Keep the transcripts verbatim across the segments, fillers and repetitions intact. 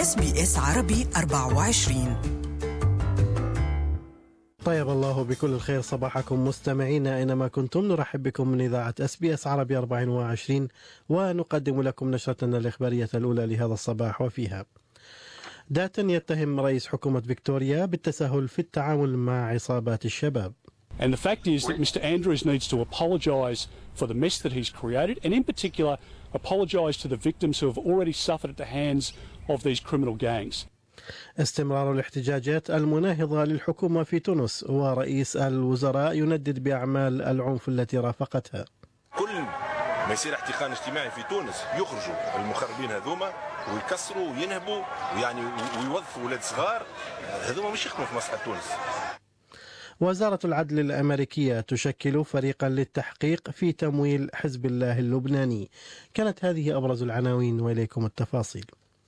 إس بي إس عربي أربعة وعشرين. طيب الله بكل الخير صباحكم مستمعينا أينما كنتم. نرحب بكم من إذاعة إس بي إس عربي أربعة وعشرين ونقدم لكم نشرتنا الإخبارية الأولى لهذا الصباح، وفيها داتن يتهم رئيس حكومة فيكتوريا بالتساهل في التعامل مع عصابات الشباب. And the fact is that Mister Andrews needs to apologise for the mess that he's created, and in particular apologise to the victims who have already suffered at the hands of these criminal gangs. استمرار الاحتجاجات المناهضة للحكومة في تونس، ورئيس الوزراء يندد بأعمال العنف التي رافقتها. كل ما يصير احتقان اجتماعي في تونس يخرجوا المخربين هذوما ويكسروا وينهبوا ويعني ويوظفوا ولاد صغار، هذوما مش يخدموا في مصلحة تونس. وزارة العدل الأمريكية تشكل فريقا للتحقيق في تمويل حزب الله اللبناني. كانت هذه أبرز العناوين وإليكم التفاصيل.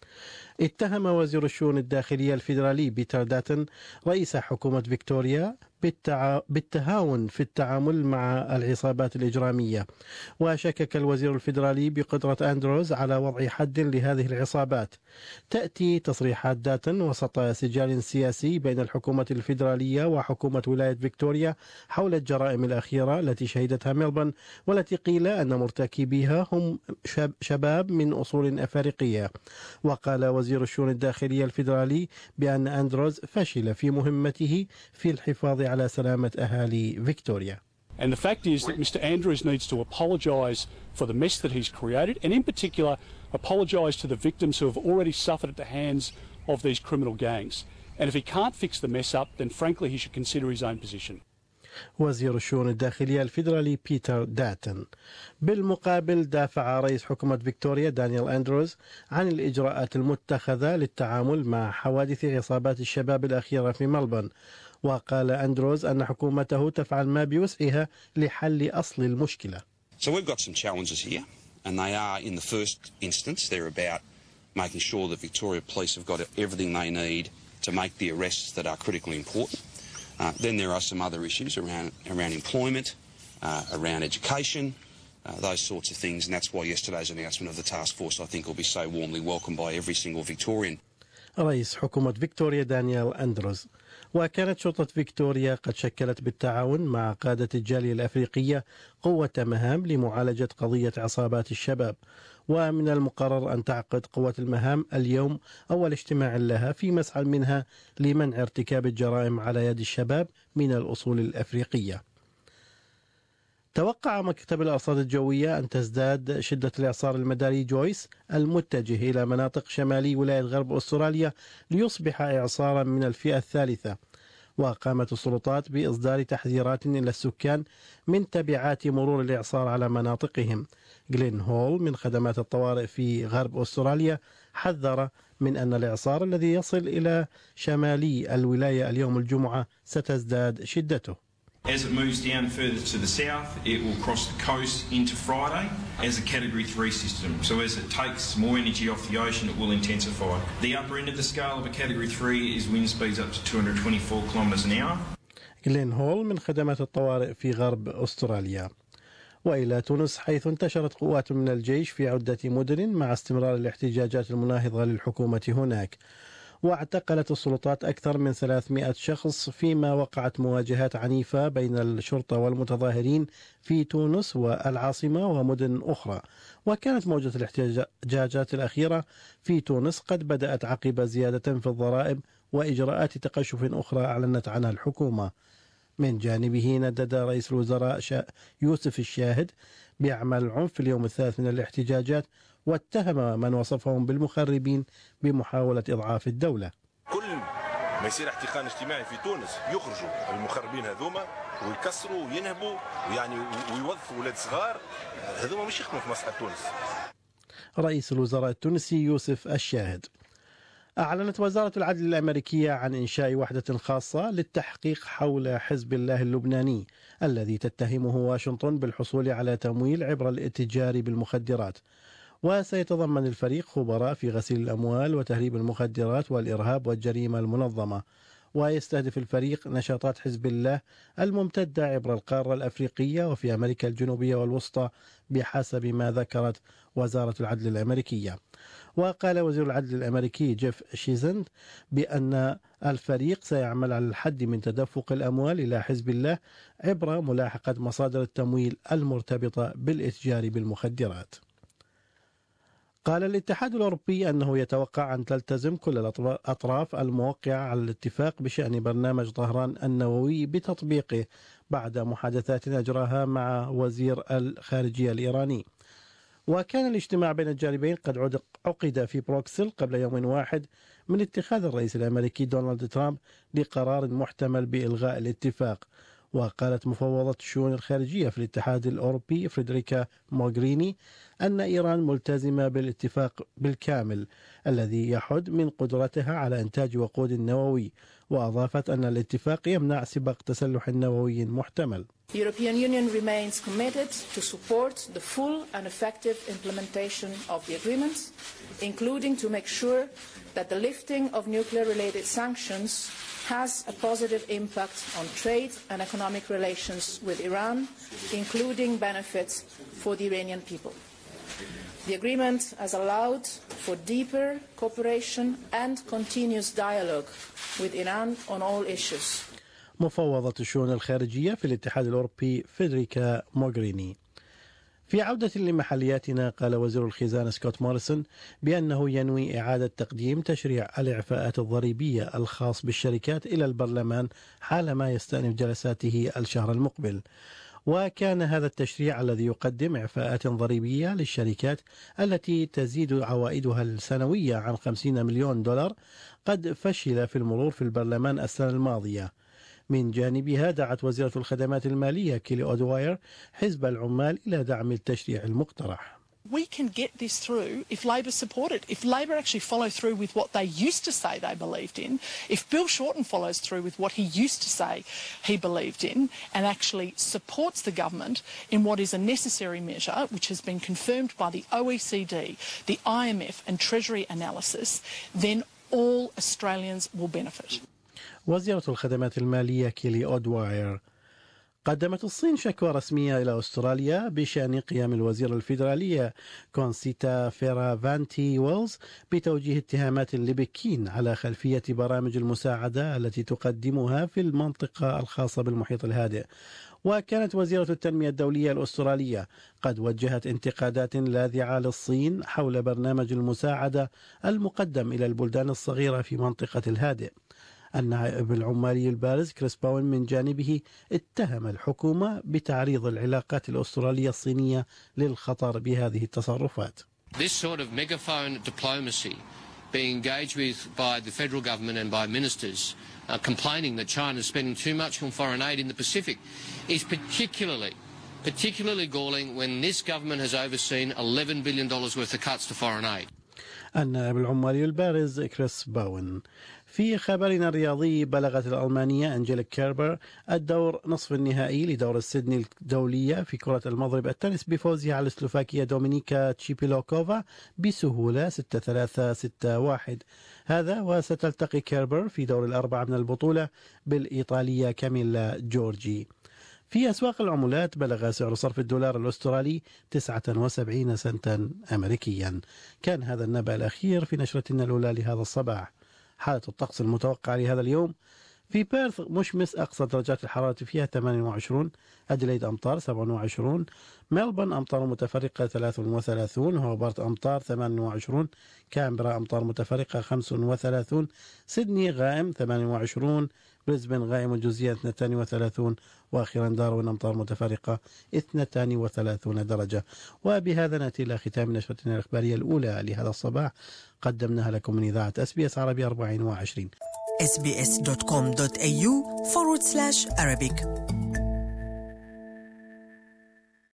اتهم وزير الشؤون الداخلية الفيدرالي بيتر داتن رئيس حكومة فيكتوريا بالتع... بالتهاون في التعامل مع العصابات الإجرامية، وشكك الوزير الفيدرالي بقدرة أندروز على وضع حد لهذه العصابات. تأتي تصريحات داتن وسط سجال سياسي بين الحكومة الفيدرالية وحكومة ولاية فيكتوريا حول الجرائم الأخيرة التي شهدتها ملبون، والتي قيل أن مرتكبيها هم شاب... شباب من أصول أفريقية. وقال وزير الشؤون الداخلية الفيدرالي بأن أندروز فشل في مهمته في الحفاظ على سلامة أهالي فيكتوريا. And the fact is that Mister Andrews needs to apologise for the mess that he's created, and in particular apologise to the victims who have already suffered at the hands of these criminal gangs. And if he can't fix the mess up, then frankly he should consider his own position. وزير الشؤون الداخلية الفيدرالي بيتر داتن. بالمقابل دافع رئيس حكومة فيكتوريا دانيال أندروز عن الإجراءات المتخذة للتعامل مع حوادث عصابات الشباب الأخيرة في ملبون. وقال أندروز أن حكومته تفعل ما بوسعها لحل أصل المشكلة. So we've got some challenges here, and they are, in the first instance, they're about making sure that Victoria Police have got everything they need to make the arrests that are critically important. Uh, then there are some other issues around around employment, uh, around education, uh, those sorts of things, and that's why yesterday's announcement of the task force I think will be so warmly welcomed by every single Victorian. رئيس حكومة فيكتوريا دانيال أندروز. وكانت شرطة فيكتوريا قد شكلت بالتعاون مع قادة الجالية الأفريقية قوة مهام لمعالجة قضية عصابات الشباب، ومن المقرر أن تعقد قوة المهام اليوم أول اجتماع لها في مسعى منها لمنع ارتكاب الجرائم على يد الشباب من الأصول الأفريقية. توقع مكتب الأرصاد الجوية أن تزداد شدة الإعصار المداري جويس المتجه إلى مناطق شمالي ولاية غرب أستراليا ليصبح إعصارا من الفئة الثالثة. وقامت السلطات بإصدار تحذيرات إلى السكان من تبعات مرور الإعصار على مناطقهم. جلين هول من خدمات الطوارئ في غرب أستراليا حذر من أن الإعصار الذي يصل إلى شمالي الولاية اليوم الجمعة ستزداد شدته. As it moves down further to the south, it will cross the coast into Friday as a Category three system. So as it takes more energy off the ocean, it will intensify. The upper end of the scale of a Category three is wind speeds up to two hundred twenty-four kilometres an hour. جلين هول من خدمات الطوارئ في غرب أستراليا. وإلى تونس، حيث انتشرت قوات من الجيش في عدة مدن مع استمرار الاحتجاجات المناهضة للحكومة هناك. واعتقلت السلطات أكثر من ثلاثمائة شخص، فيما وقعت مواجهات عنيفة بين الشرطة والمتظاهرين في تونس والعاصمة ومدن أخرى. وكانت موجة الاحتجاجات الأخيرة في تونس قد بدأت عقب زيادة في الضرائب وإجراءات تقشف أخرى أعلنت عنها الحكومة. من جانبه ندد رئيس الوزراء يوسف الشاهد بأعمال العنف في اليوم الثالث من الاحتجاجات، واتهم من وصفهم بالمخربين بمحاولة إضعاف الدولة. كل ما يصير احتقان اجتماعي في تونس يخرجوا المخربين هذوما ويكسروا وينهبوا ويعني ويوظفوا ولاد صغار، هذوما مش يخدموا في مصلحة تونس. رئيس الوزراء التونسي يوسف الشاهد. أعلنت وزارة العدل الأمريكية عن إنشاء وحدة خاصة للتحقيق حول حزب الله اللبناني الذي تتهمه واشنطن بالحصول على تمويل عبر الاتجار بالمخدرات. وسيتضمن الفريق خبراء في غسيل الأموال وتهريب المخدرات والإرهاب والجريمة المنظمة. ويستهدف الفريق نشاطات حزب الله الممتدة عبر القارة الأفريقية وفي أمريكا الجنوبية والوسطى بحسب ما ذكرت وزارة العدل الأمريكية. وقال وزير العدل الأمريكي جيف شيزند بأن الفريق سيعمل على الحد من تدفق الأموال إلى حزب الله عبر ملاحقة مصادر التمويل المرتبطة بالإتجار بالمخدرات. قال الاتحاد الأوروبي أنه يتوقع أن تلتزم كل الأطراف الموقعة على الاتفاق بشأن برنامج طهران النووي بتطبيقه بعد محادثات أجراها مع وزير الخارجية الإيراني. وكان الاجتماع بين الجانبين قد عقد في بروكسل قبل يوم واحد من اتخاذ الرئيس الأمريكي دونالد ترامب لقرار محتمل بإلغاء الاتفاق. وقالت مفوضة الشؤون الخارجية في الاتحاد الأوروبي فريدريكا موغريني أن إيران ملتزمة بالاتفاق بالكامل الذي يحد من قدرتها على إنتاج وقود نووي. وأضافت أن الاتفاق يمنع سباق تسلح نووي محتمل. The European Union remains committed to support the full and effective implementation of the agreement, including to make sure that the lifting of nuclear-related sanctions has a positive impact on trade and economic relations with Iran, including benefits for the Iranian people. The agreement has allowed for deeper cooperation and continuous dialogue with Iran on all issues. مفوضة الشؤون الخارجية في الاتحاد الأوروبي فيدريكا موغريني. في عودة لمحلياتنا، قال وزير الخزانة سكوت موريسون بأنه ينوي إعادة تقديم تشريع الإعفاءات الضريبية الخاص بالشركات إلى البرلمان حالما يستأنف جلساته الشهر المقبل. وكان هذا التشريع الذي يقدم إعفاءات ضريبية للشركات التي تزيد عوائدها السنوية عن خمسين مليون دولار قد فشل في المرور في البرلمان السنة الماضية. من جانبها دعت وزيرة الخدمات المالية كيلي أودواير حزب العمال إلى دعم التشريع المقترح. We can get this through if Labor support it. If Labor actually follow through with what they used to say they believed in, if Bill Shorten follows through with what he used to say he believed in and actually supports the government in what is a necessary measure, which has been confirmed by the O E C D, the I M F and Treasury analysis, then all Australians will benefit. وزيرة الخدمات المالية كيلي أودواير. قدمت الصين شكوى رسمية إلى أستراليا بشأن قيام الوزيرة الفيدرالية كونسيتا فيرافانتي ويلز بتوجيه اتهامات لبكين على خلفية برامج المساعدة التي تقدمها في المنطقة الخاصة بالمحيط الهادئ. وكانت وزيرة التنمية الدولية الأسترالية قد وجهت انتقادات لاذعة للصين حول برنامج المساعدة المقدم إلى البلدان الصغيرة في منطقة الهادئ. النائب العمالي البارز كريس باون من جانبه اتهم الحكومة بتعريض العلاقات الأسترالية الصينية للخطر بهذه التصرفات. This sort of megaphone diplomacy being engaged with by the federal government and by ministers uh, complaining that China is spending too much on foreign aid in the Pacific is particularly particularly galling when this government has overseen eleven billion dollars worth of cuts to foreign aid. النائب العمالي البارز كريس باون. في خبرنا الرياضي، بلغت الألمانية أنجيليك كيربر الدور نصف النهائي لدور السيدني الدولية في كرة المضرب التنس بفوزها على سلوفاكيا دومينيكا تشيبيلوكوفا بسهولة ستة ثلاثة ستة واحد. هذا وستلتقي كيربر في دور الأربعة من البطولة بالإيطالية كاميلا جورجي. في أسواق العملات بلغ سعر صرف الدولار الأسترالي تسعة وسبعين سنتا أمريكيا. كان هذا النبأ الأخير في نشرتنا الأولى لهذا الصباح. حالة الطقس المتوقعة لهذا اليوم: في بيرث مشمس، أقصى درجات الحرارة فيها ثمانية وعشرين، أديلايد أمطار سبعة وعشرين، ملبورن أمطار متفرقة ثلاثة وثلاثين، هوبارت أمطار ثمانية وعشرين، كامبرا أمطار متفرقة خمسة وثلاثين، سيدني غائم ثمانية وعشرين، بريسبن غائم جزئيا اثنين وثلاثين، وأخيرا داروين أمطار متفرقة اثنين وثلاثين درجة. وبهذا نأتي إلى ختام نشرتنا الإخبارية الأولى لهذا الصباح، قدمناها لكم من إذاعة إس بي إس عربي أربعين وعشرين. إس بي إس دوت كوم دوت إيه يو forward slash Arabic